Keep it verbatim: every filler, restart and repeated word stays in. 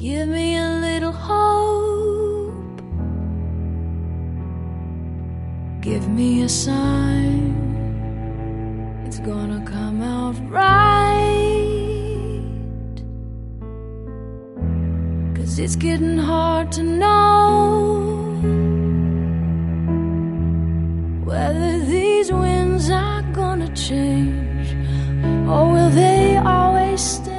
Give me a little hope. Give me a sign. It's gonna come out right. 'Cause it's getting hard to know whether these winds are gonna change, or will they always stay?